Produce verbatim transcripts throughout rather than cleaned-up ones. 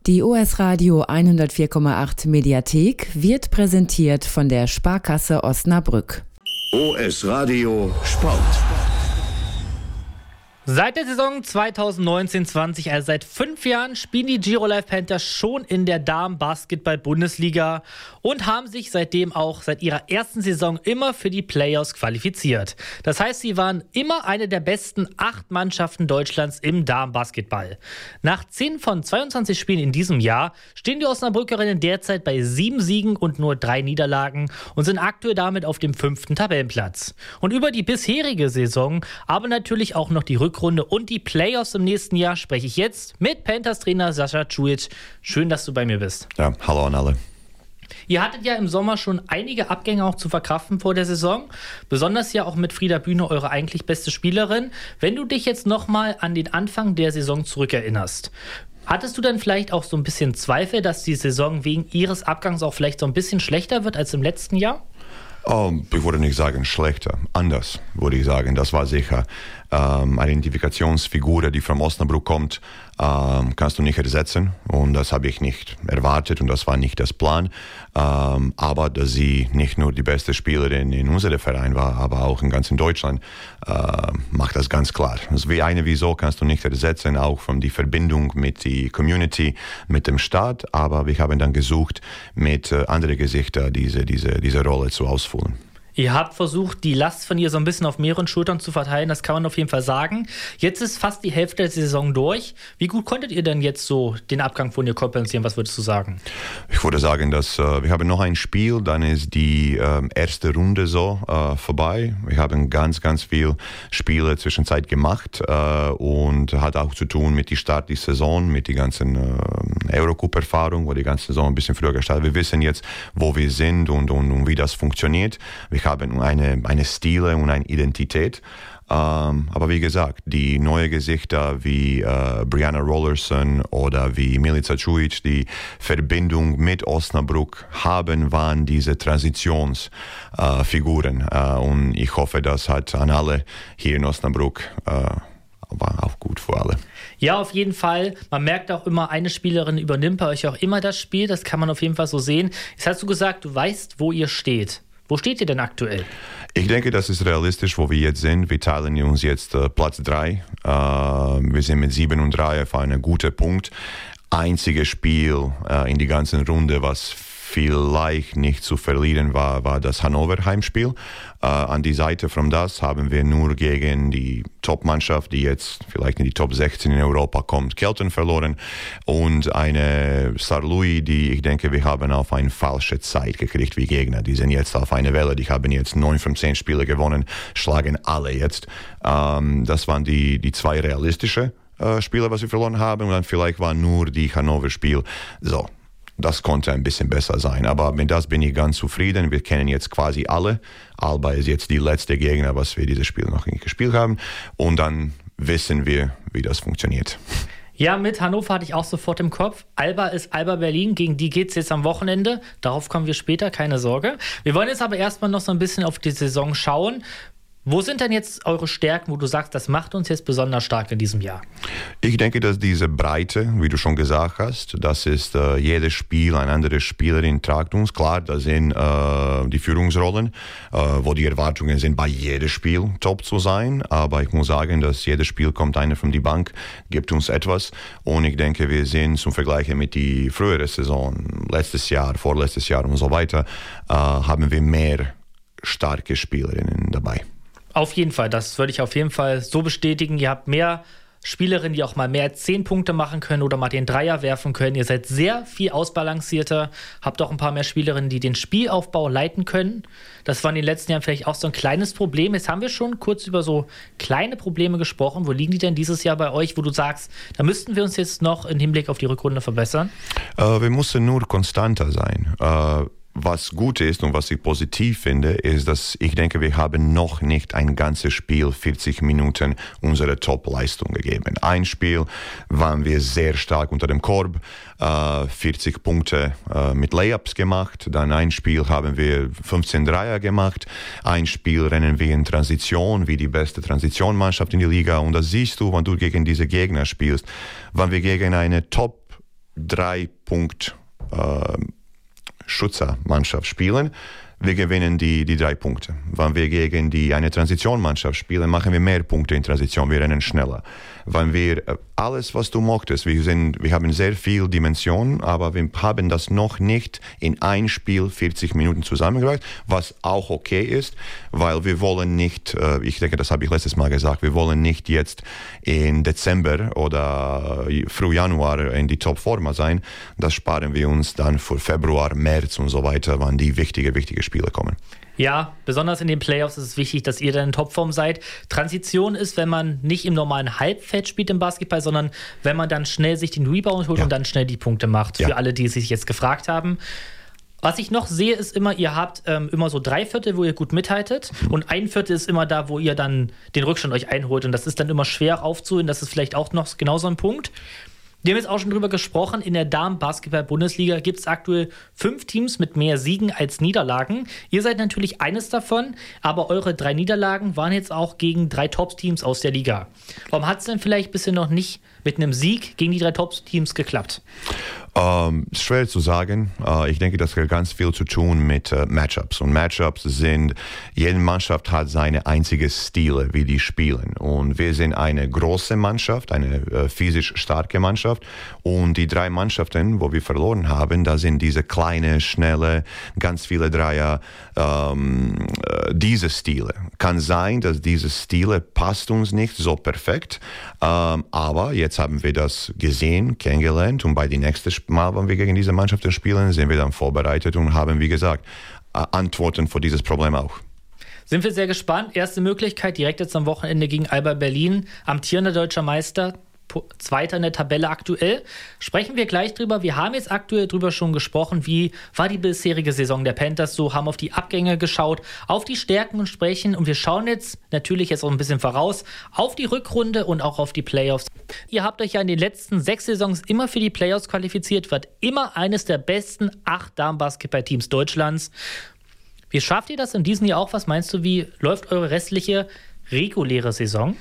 Die O S Radio hundertvier Komma acht Mediathek wird präsentiert von der Sparkasse Osnabrück. O S Radio Sport. Seit der Saison zwanzig neunzehn zwanzig, also seit fünf Jahren, spielen die Giro Life Panthers schon in der Damen-Basketball-Bundesliga und haben sich seitdem auch seit ihrer ersten Saison immer für die Playoffs qualifiziert. Das heißt, sie waren immer eine der besten acht Mannschaften Deutschlands im Damen-Basketball. Nach zehn von zweiundzwanzig Spielen in diesem Jahr stehen die Osnabrückerinnen derzeit bei sieben Siegen und nur drei Niederlagen und sind aktuell damit auf dem fünften Tabellenplatz. Und über die bisherige Saison, aber natürlich auch noch die Rückrunde und die Playoffs im nächsten Jahr spreche ich jetzt mit Panthers-Trainer Sascha Čujić. Schön, dass du bei mir bist. Ja, hallo an alle. Ihr hattet ja im Sommer schon einige Abgänge auch zu verkraften vor der Saison. Besonders ja auch mit Frieda Bühne, eure eigentlich beste Spielerin. Wenn du dich jetzt nochmal an den Anfang der Saison zurückerinnerst, hattest du dann vielleicht auch so ein bisschen Zweifel, dass die Saison wegen ihres Abgangs auch vielleicht so ein bisschen schlechter wird als im letzten Jahr? Oh, ich würde nicht sagen schlechter, anders würde ich sagen. Das war sicher ähm, eine Identifikationsfigur, die von Osnabrück kommt, ähm, kannst du nicht ersetzen und das habe ich nicht erwartet und das war nicht das Plan. Ähm, aber dass sie nicht nur die beste Spielerin in unserem Verein war, aber auch in ganz Deutschland, äh, macht das ganz klar. Also wie eine Wieso kannst du nicht ersetzen, auch von die Verbindung mit der Community, mit dem Staat, aber wir haben dann gesucht, mit äh, anderen Gesichtern diese, diese, diese Rolle zu ausfüllen. Ihr habt versucht, die Last von ihr so ein bisschen auf mehreren Schultern zu verteilen, das kann man auf jeden Fall sagen. Jetzt ist fast die Hälfte der Saison durch. Wie gut konntet ihr denn jetzt so den Abgang von ihr kompensieren? Was würdest du sagen? Ich würde sagen, dass äh, wir haben noch ein Spiel, dann ist die äh, erste Runde so äh, vorbei. Wir haben ganz, ganz viel Spiele zwischenzeit gemacht äh, und hat auch zu tun mit dem Start der Saison, mit der ganzen äh, Eurocup-Erfahrung, wo die ganze Saison ein bisschen früher gestartet. Wir wissen jetzt, wo wir sind und, und, und wie das funktioniert. Wir haben eine, eine Stile und eine Identität. Ähm, aber wie gesagt, die neuen Gesichter wie äh, Brianna Rollerson oder wie Milica Čujić, die Verbindung mit Osnabrück haben, waren diese Transitionsfiguren. Äh, äh, und ich hoffe, das hat an alle hier in Osnabrück äh, war auch gut für alle. Ja, auf jeden Fall. Man merkt auch immer, eine Spielerin übernimmt bei euch auch immer das Spiel. Das kann man auf jeden Fall so sehen. Jetzt hast du gesagt, du weißt, wo ihr steht. Wo steht ihr denn aktuell? Ich denke, das ist realistisch, wo wir jetzt sind. Wir teilen uns jetzt äh, Platz drei. Äh, wir sind mit sieben und drei auf einem guten Punkt. Einziges Spiel äh, in die ganzen Runde, was vielleicht nicht zu verlieren war, war das Hannover-Heimspiel. Äh, an die Seite von das haben wir nur gegen die Top-Mannschaft, die jetzt vielleicht in die Top sechzehn in Europa kommt, Kelten verloren und eine Saarlouis, die ich denke, wir haben auf eine falsche Zeit gekriegt wie Gegner. Die sind jetzt auf eine Welle, die haben jetzt neun von zehn Spiele gewonnen, schlagen alle jetzt. Ähm, das waren die, die zwei realistische äh, Spiele, was wir verloren haben und dann vielleicht war nur die Hannover-Spiel so. Das konnte ein bisschen besser sein, aber mit das bin ich ganz zufrieden. Wir kennen jetzt quasi alle. Alba ist jetzt die letzte Gegner, was wir dieses Spiel noch nicht gespielt haben. Und dann wissen wir, wie das funktioniert. Ja, mit Hannover hatte ich auch sofort im Kopf. Alba ist Alba Berlin, gegen die geht es jetzt am Wochenende. Darauf kommen wir später, keine Sorge. Wir wollen jetzt aber erstmal noch so ein bisschen auf die Saison schauen. Wo sind denn jetzt eure Stärken, wo du sagst, das macht uns jetzt besonders stark in diesem Jahr? Ich denke, dass diese Breite, wie du schon gesagt hast, das ist äh, jedes Spiel, eine andere Spielerin tragt uns. Klar, da sind äh, die Führungsrollen, äh, wo die Erwartungen sind, bei jedem Spiel top zu sein. Aber ich muss sagen, dass jedes Spiel kommt einer von die Bank, gibt uns etwas. Und ich denke, wir sind zum Vergleich mit die frühere Saison, letztes Jahr, vorletztes Jahr und so weiter, äh, haben wir mehr starke Spielerinnen dabei. Auf jeden Fall, das würde ich auf jeden Fall so bestätigen. Ihr habt mehr Spielerinnen, die auch mal mehr als zehn Punkte machen können oder mal den Dreier werfen können. Ihr seid sehr viel ausbalancierter, habt auch ein paar mehr Spielerinnen, die den Spielaufbau leiten können. Das war in den letzten Jahren vielleicht auch so ein kleines Problem. Jetzt haben wir schon kurz über so kleine Probleme gesprochen. Wo liegen die denn dieses Jahr bei euch, wo du sagst, da müssten wir uns jetzt noch im Hinblick auf die Rückrunde verbessern? Äh, wir müssen nur konstanter sein. Äh Was gut ist und was ich positiv finde, ist, dass ich denke, wir haben noch nicht ein ganzes Spiel, vierzig Minuten, unsere Top-Leistung gegeben. Ein Spiel waren wir sehr stark unter dem Korb, äh, vierzig Punkte äh, mit Layups gemacht. Dann ein Spiel haben wir fünfzehn Dreier gemacht. Ein Spiel rennen wir in Transition, wie die beste Transitionmannschaft in der Liga. Und das siehst du, wenn du gegen diese Gegner spielst. Wenn wir gegen eine Top drei Punkt äh, Schützermannschaft spielen, wir gewinnen die, die drei Punkte. Wenn wir gegen die, eine Transitionmannschaft spielen, machen wir mehr Punkte in Transition, wir rennen schneller. Wenn wir alles, was du mochtest, wir, sind, wir haben sehr viel Dimension, aber wir haben das noch nicht in ein Spiel vierzig Minuten zusammengebracht, was auch okay ist, weil wir wollen nicht, ich denke, das habe ich letztes Mal gesagt, wir wollen nicht jetzt in Dezember oder Frühjanuar in die Topform sein. Das sparen wir uns dann für Februar, März und so weiter, wann die wichtige, wichtige Spiele kommen. Ja, besonders in den Playoffs ist es wichtig, dass ihr dann in Topform seid. Transition ist, wenn man nicht im normalen Halbfeld spielt im Basketball, sondern wenn man dann schnell sich den Rebound holt ja. und dann schnell die Punkte macht. Ja. Für alle, die sich jetzt gefragt haben. Was ich noch sehe, ist immer, ihr habt ähm, immer so drei Viertel, wo ihr gut mithaltet und ein Viertel ist immer da, wo ihr dann den Rückstand euch einholt und das ist dann immer schwer aufzuholen. Das ist vielleicht auch noch genauso ein Punkt. Wir haben jetzt auch schon drüber gesprochen, in der Damen-Basketball-Bundesliga gibt es aktuell fünf Teams mit mehr Siegen als Niederlagen. Ihr seid natürlich eines davon, aber eure drei Niederlagen waren jetzt auch gegen drei Top-Teams aus der Liga. Warum hat es denn vielleicht bisher noch nicht mit einem Sieg gegen die drei Top-Teams geklappt? Ähm, schwer zu sagen. Äh, ich denke, das hat ganz viel zu tun mit äh, Matchups. Und Matchups sind, jede Mannschaft hat seine einzige Stile, wie die spielen. Und wir sind eine große Mannschaft, eine äh, physisch starke Mannschaft. Und die drei Mannschaften, wo wir verloren haben, da sind diese kleine, schnelle, ganz viele Dreier, ähm, äh, diese Stile. Kann sein, dass diese Stile passt uns nicht so perfekt. Ähm, aber jetzt haben wir das gesehen, kennengelernt und bei den nächsten Mal, wenn wir gegen diese Mannschaften spielen, sind wir dann vorbereitet und haben, wie gesagt, Antworten für dieses Problem auch. Sind wir sehr gespannt. Erste Möglichkeit direkt jetzt am Wochenende gegen Alba Berlin, amtierender deutscher Meister, Zweiter in der Tabelle aktuell. Sprechen wir gleich drüber. Wir haben jetzt aktuell drüber schon gesprochen, wie war die bisherige Saison der Panthers so, haben auf die Abgänge geschaut, auf die Stärken und Schwächen und wir schauen jetzt natürlich jetzt auch ein bisschen voraus auf die Rückrunde und auch auf die Playoffs. Ihr habt euch ja in den letzten sechs Saisons immer für die Playoffs qualifiziert, wart immer eines der besten acht Damen-Basketball-Teams Deutschlands. Wie schafft ihr das in diesem Jahr auch? Was meinst du, wie läuft eure restliche reguläre Saison?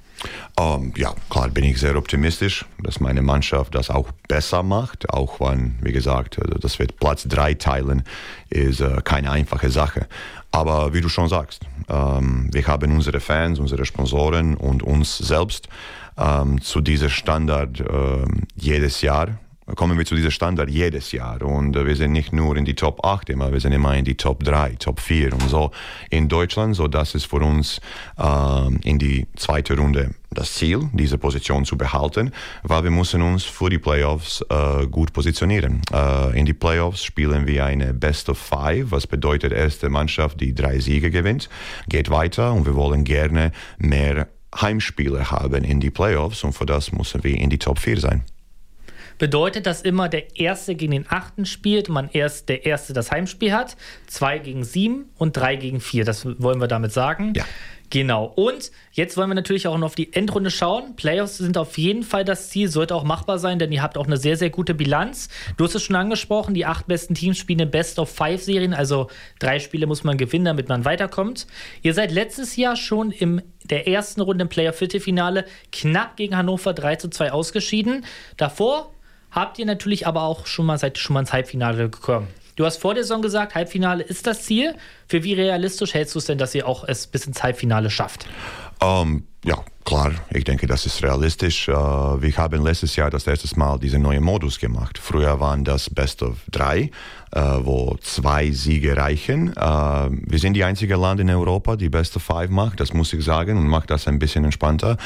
Um, ja, klar bin ich sehr optimistisch, dass meine Mannschaft das auch besser macht, auch wenn, wie gesagt, dass wir Platz drei teilen, ist äh, keine einfache Sache. Aber wie du schon sagst, ähm, wir haben unsere Fans, unsere Sponsoren und uns selbst ähm, zu diesem Standard äh, jedes Jahr. Kommen wir zu diesem Standard jedes Jahr und äh, wir sind nicht nur in die Top acht immer, wir sind immer in die Top drei, Top vier und so in Deutschland, so das ist für uns äh, in die zweite Runde das Ziel, diese Position zu behalten, weil wir müssen uns für die Playoffs äh, gut positionieren. Äh, in die Playoffs spielen wir eine Best of Five, was bedeutet, erste Mannschaft, die drei Siege gewinnt, geht weiter und wir wollen gerne mehr Heimspiele haben in die Playoffs und für das müssen wir in die Top vier sein. Bedeutet, dass immer der Erste gegen den Achten spielt und man erst der Erste das Heimspiel hat, zwei gegen sieben und drei gegen vier. Das wollen wir damit sagen. Ja. Genau. Und jetzt wollen wir natürlich auch noch auf die Endrunde schauen. Playoffs sind auf jeden Fall das Ziel, sollte auch machbar sein, denn ihr habt auch eine sehr, sehr gute Bilanz. Du hast es schon angesprochen, die acht besten Teams spielen in Best-of-Five-Serien, also drei Spiele muss man gewinnen, damit man weiterkommt. Ihr seid letztes Jahr schon in der ersten Runde im Playoff-Viertelfinale knapp gegen Hannover drei zu zwei ausgeschieden. Davor habt ihr natürlich aber auch schon mal, seid schon mal ins Halbfinale gekommen. Du hast vor der Saison gesagt, Halbfinale ist das Ziel. Für wie realistisch hältst du es denn, dass ihr auch es bis ins Halbfinale schafft? Um, ja, klar. Ich denke, das ist realistisch. Uh, wir haben letztes Jahr das erste Mal diesen neuen Modus gemacht. Früher waren das Best of drei, uh, wo zwei Siege reichen. Uh, wir sind die einzige Land in Europa, die Best of Five macht. Das muss ich sagen und macht das ein bisschen entspannter.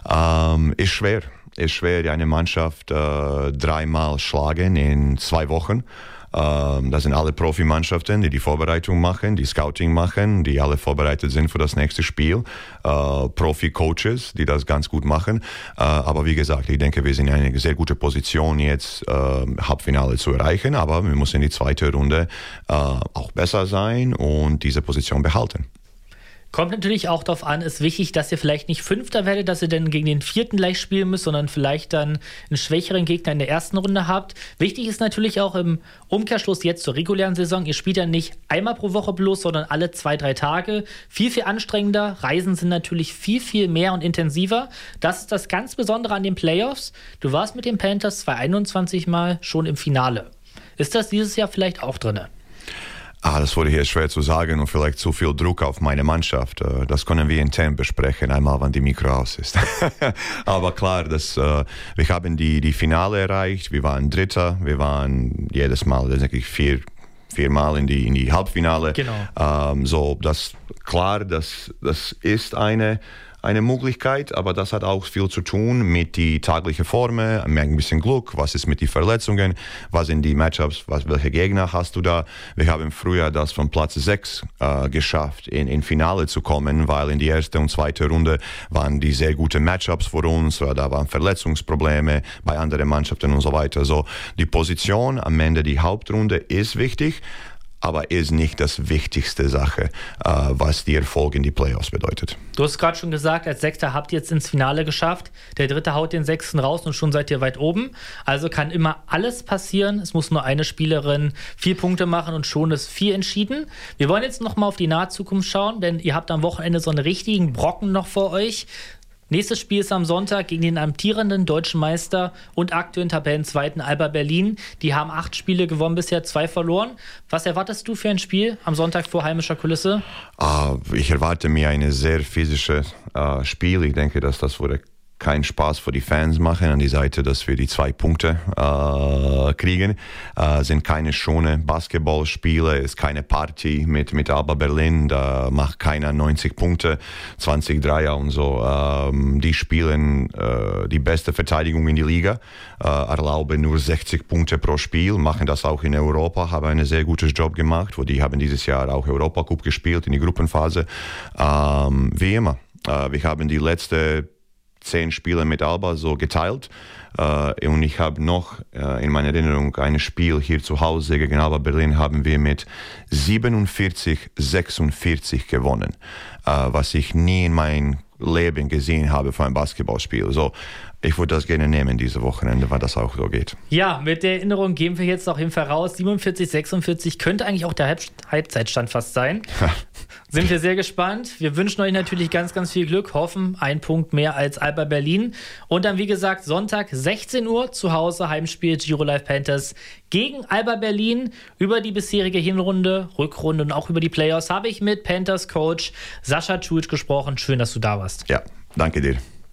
Um, ist schwer. Ist schwer, eine Mannschaft uh, dreimal schlagen in zwei Wochen. Ähm, das sind alle Profimannschaften, die die Vorbereitung machen, die Scouting machen, die alle vorbereitet sind für das nächste Spiel. Äh, Profi-Coaches, die das ganz gut machen. Äh, aber wie gesagt, ich denke, wir sind in einer sehr guten Position, jetzt äh, Halbfinale zu erreichen. Aber wir müssen in die zweite Runde äh, auch besser sein und diese Position behalten. Kommt natürlich auch darauf an, ist wichtig, dass ihr vielleicht nicht Fünfter werdet, dass ihr dann gegen den Vierten gleich spielen müsst, sondern vielleicht dann einen schwächeren Gegner in der ersten Runde habt. Wichtig ist natürlich auch im Umkehrschluss jetzt zur regulären Saison, ihr spielt ja nicht einmal pro Woche bloß, sondern alle zwei, drei Tage. Viel, viel anstrengender. Reisen sind natürlich viel, viel mehr und intensiver. Das ist das ganz Besondere an den Playoffs. Du warst mit den Panthers zweihunderteinundzwanzig Mal schon im Finale. Ist das dieses Jahr vielleicht auch drin? Ah, das wurde hier schwer zu sagen und vielleicht zu viel Druck auf meine Mannschaft. Das können wir intern besprechen, einmal, wenn die Mikro aus ist. Aber klar, das, uh, wir haben die, die Finale erreicht, wir waren Dritter, wir waren jedes Mal, das denke ich, vier, viermal in die, in die Halbfinale. Genau. Um, so, das, klar, das, das ist eine... eine Möglichkeit, aber das hat auch viel zu tun mit die täglichen Formen, ein bisschen Glück, was ist mit den Verletzungen, was sind die Matchups, was, welche Gegner hast du da. Wir haben früher das von Platz sechs äh, geschafft, in, in Finale zu kommen, weil in die erste und zweite Runde waren die sehr gute Matchups für uns, oder da waren Verletzungsprobleme bei anderen Mannschaften und so weiter. So, die Position am Ende, die Hauptrunde ist wichtig, aber ist nicht das wichtigste Sache, äh, was die Erfolg in die Playoffs bedeutet. Du hast gerade schon gesagt, als Sechster habt ihr jetzt ins Finale geschafft. Der Dritte haut den Sechsten raus und schon seid ihr weit oben. Also kann immer alles passieren. Es muss nur eine Spielerin vier Punkte machen und schon ist vier entschieden. Wir wollen jetzt noch mal auf die nahe Zukunft schauen, denn ihr habt am Wochenende so einen richtigen Brocken noch vor euch. Nächstes Spiel ist am Sonntag gegen den amtierenden deutschen Meister und aktuellen Tabellenzweiten Alba Berlin. Die haben acht Spiele gewonnen, bisher zwei verloren. Was erwartest du für ein Spiel am Sonntag vor heimischer Kulisse? Uh, ich erwarte mir ein sehr physisches uh, Spiel. Ich denke, dass das wurde keinen Spaß für die Fans machen an die Seite, dass wir die zwei Punkte äh, kriegen. Äh, sind keine schöne Basketballspiele, ist keine Party mit, mit Alba Berlin, da macht keiner neunzig Punkte, zwanzig Dreier und so. Ähm, die spielen äh, die beste Verteidigung in die Liga, äh, erlauben nur sechzig Punkte pro Spiel, machen das auch in Europa, haben einen sehr guten Job gemacht, wo die haben dieses Jahr auch Europacup gespielt in die Gruppenphase. Ähm, wie immer, äh, wir haben die letzte zehn Spiele mit Alba so geteilt äh, und ich habe noch äh, in meiner Erinnerung ein Spiel hier zu Hause gegen Alba Berlin haben wir mit siebenundvierzig sechsundvierzig gewonnen, äh, was ich nie in meinem Leben gesehen habe für ein Basketballspiel. So, ich würde das gerne nehmen diese Wochenende, weil das auch so geht. Ja, mit der Erinnerung gehen wir jetzt auf jeden Fall raus. siebenundvierzig sechsundvierzig könnte eigentlich auch der Halb- Halbzeitstand fast sein. Sind wir sehr gespannt. Wir wünschen euch natürlich ganz, ganz viel Glück. Hoffen, ein Punkt mehr als Alba Berlin. Und dann, wie gesagt, Sonntag sechzehn Uhr zu Hause, Heimspiel Giro Life Panthers gegen Alba Berlin. Über die bisherige Hinrunde, Rückrunde und auch über die Playoffs habe ich mit Panthers Coach Sascha Čujić gesprochen. Schön, dass du da warst. Ja, danke dir.